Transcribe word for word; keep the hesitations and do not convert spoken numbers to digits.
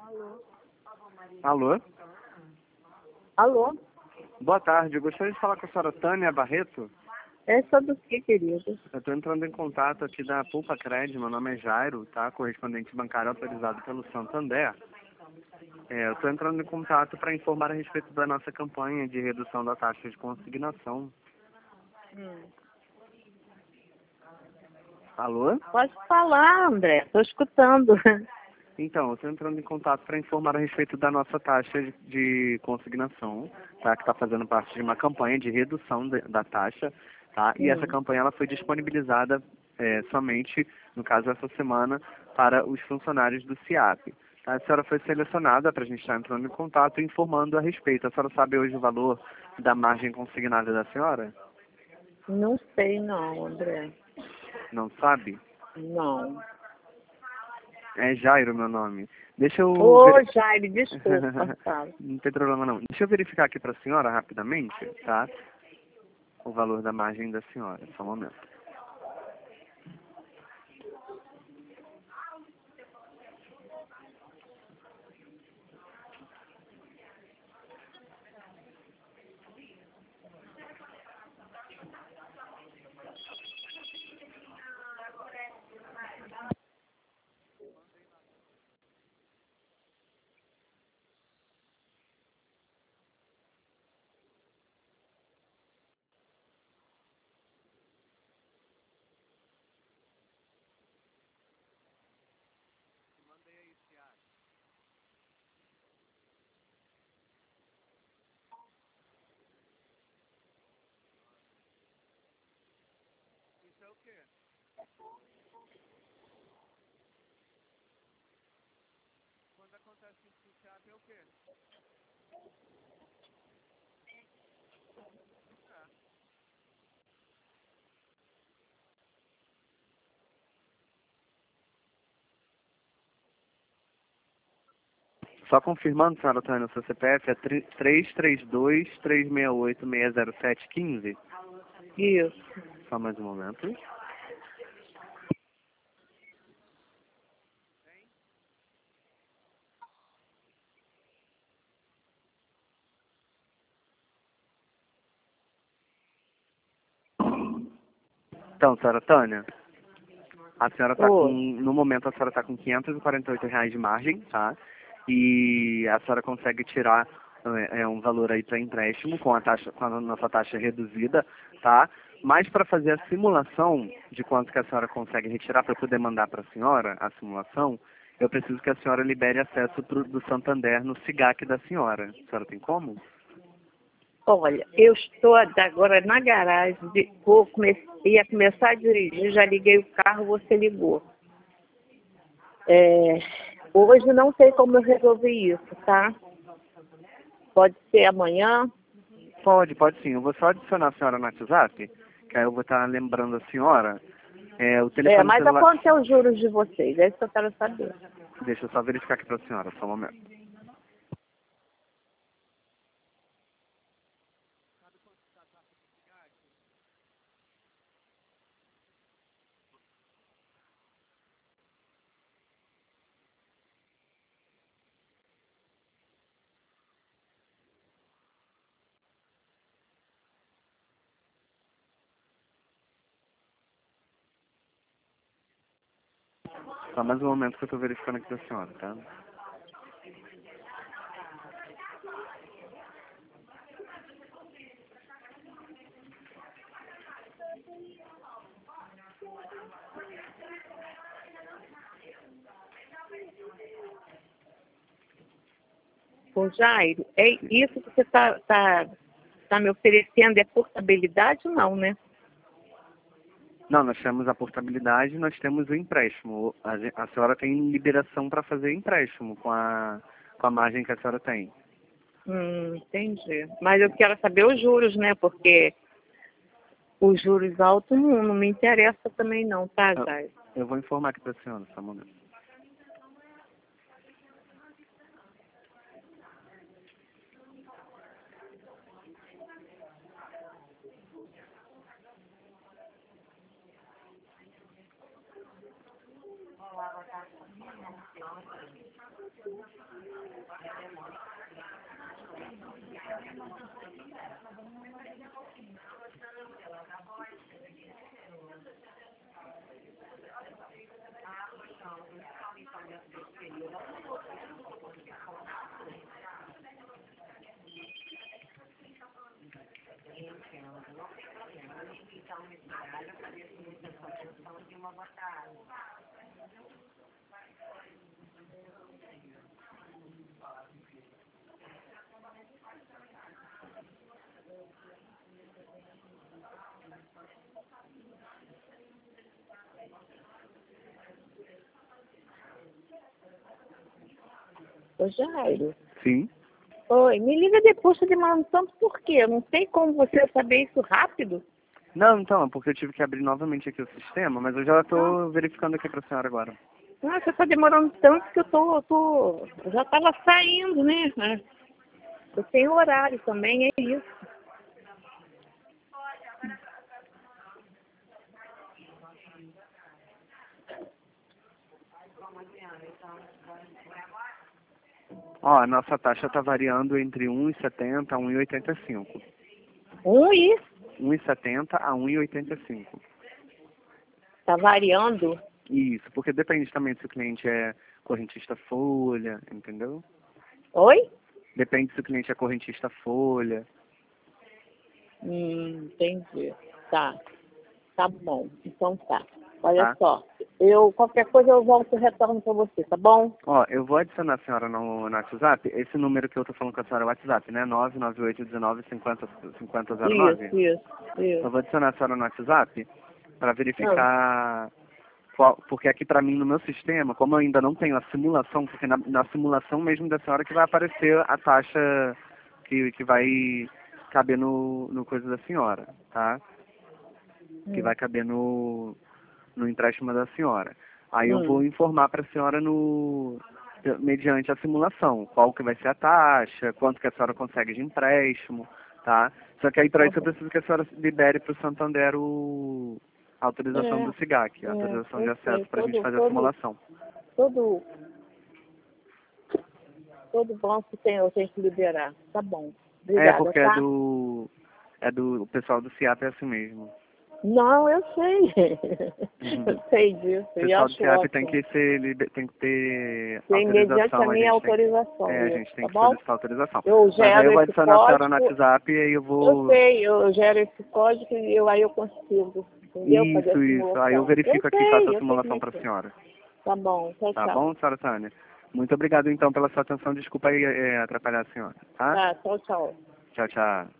Alô? Alô? Alô? Boa tarde, eu gostaria de falar com a senhora Tânia Barreto. É sobre o que, querido? Eu estou entrando em contato aqui da Pulpa Cred, meu nome é Jairo, tá? Correspondente bancário autorizado pelo Santander. É, eu estou entrando em contato para informar a respeito da nossa campanha de redução da taxa de consignação. Hum. Alô? Pode falar, André. Estou escutando. Então, eu estou entrando em contato para informar a respeito da nossa taxa de, de consignação, tá? Que está fazendo parte de uma campanha de redução de, da taxa, tá? E essa Hum. campanha ela foi disponibilizada é, somente, no caso essa semana, para os funcionários do SIAP. Tá? A senhora foi selecionada para a gente estar entrando em contato e informando a respeito. A senhora sabe hoje o valor da margem consignada da senhora? Não sei não, André. Não sabe? Não. É Jairo meu nome. Deixa eu... Ô, ver- Jair, desculpa. Fala. Não tem problema não. Deixa eu verificar aqui para a senhora rapidamente, tá? O valor da margem da senhora. Só um momento. Só confirmando, senhora Tânia, o seu C P F é três três dois, três seis oito, seis zero sete, um cinco. Isso. Só mais um momento. Então, senhora Tânia, a senhora está com, Ô, no momento a senhora está com quinhentos e quarenta e oito reais de margem, tá? E a senhora consegue tirar é, é, um valor aí para empréstimo com a taxa, com a nossa taxa reduzida, tá? Mas para fazer a simulação de quanto que a senhora consegue retirar para poder mandar para a senhora a simulação, eu preciso que a senhora libere acesso pro, do Santander no SIGAC da senhora. A senhora tem como? olha, eu estou agora na garagem. De, vou come, ia começar a dirigir, já liguei o carro, você ligou. É, hoje não sei como eu resolvi isso, tá? Pode ser amanhã. Pode, pode sim. Eu vou só adicionar a senhora no WhatsApp, que aí eu vou estar lembrando a senhora. É, o É, telefone mas a celular... quanto é os juros de vocês? É isso que eu quero saber. Deixa eu só verificar aqui para a senhora, só um momento. Só mais um momento que eu estou verificando aqui para a senhora, tá? Ô, Jairo, é isso que você está tá, tá tá me oferecendo? É portabilidade? Não, né? Não, nós temos a portabilidade e nós temos o empréstimo. A, gen- a senhora tem liberação para fazer empréstimo com a, com a margem que a senhora tem. Hum, entendi. Mas eu quero saber os juros, né? Porque os juros altos não, não me interessa também não, tá, Eu, Jairo? eu vou informar aqui para a senhora, só um momento. Ô, Jairo. Sim. Oi, me liga depois, tá demorando tanto por quê? Eu não sei como você vai saber isso rápido. Não, então, é porque eu tive que abrir novamente aqui o sistema, mas eu já estou Ah. verificando aqui para a senhora agora. Nossa, tá demorando tanto que eu tô, eu tô, eu já tava saindo, né? Eu tenho horário também, é isso. Ó, a nossa taxa está variando entre um e setenta a um e oitenta e cinco. Um e um e setenta a um e oitenta e cinco. tá variando. Isso, porque depende também se o cliente é correntista folha, entendeu? Oi? Depende se o cliente é correntista folha. Hum, entendi. Tá. Tá bom. Então tá. Olha Tá? só. Eu, qualquer coisa eu volto e retorno pra você, tá bom? Ó, eu vou adicionar a senhora no, no WhatsApp. Esse número que eu tô falando com a senhora é o WhatsApp, né? nove nove oito um nove cinco zero zero nove. Isso, isso, Eu isso. vou adicionar a senhora no WhatsApp para Ah, verificar qual, porque aqui para mim no meu sistema, como eu ainda não tenho a simulação, porque na, na simulação mesmo da senhora que vai aparecer a taxa que, que vai caber no, no coisa da senhora, tá? Que hum, vai caber no, no empréstimo da senhora. Aí eu vou hum. informar para a senhora no mediante a simulação, qual que vai ser a taxa, quanto que a senhora consegue de empréstimo, tá? Só que aí para Tá isso eu bom. preciso que a senhora libere para o Santander o, a autorização do É, SIGAC, a é, autorização de eu sei. acesso para a gente Todo, fazer a todo, simulação. todo, todo banco tem, eu tenho que liberar. Tá bom. É, Obrigada, porque é tá? do é do o pessoal do SIAP é assim mesmo. Não, eu sei. Uhum. Eu sei disso. O E pessoal do acho SIAP tem ótimo. que ser liber- tem que ter Tem mediante a autorização, a minha gente tem que autorização, é, a isso, gente tem tá que bom? solicitar autorização. Eu Mas aí gero eu vou esse adicionar a senhora no código. WhatsApp e aí eu Eu vou. sei, eu, eu gero esse código e eu, aí eu consigo, entendeu? Fazer a Isso, isso. Aí eu simulação. Eu verifico aqui e faço sei, a eu sei como simulação é para que a é. senhora. Tá bom, tchau, Tá tchau. bom, senhora Tânia? Muito obrigado então pela sua atenção. Desculpa aí é, atrapalhar a senhora, tá? Tá, tchau, tchau. Tchau, tchau.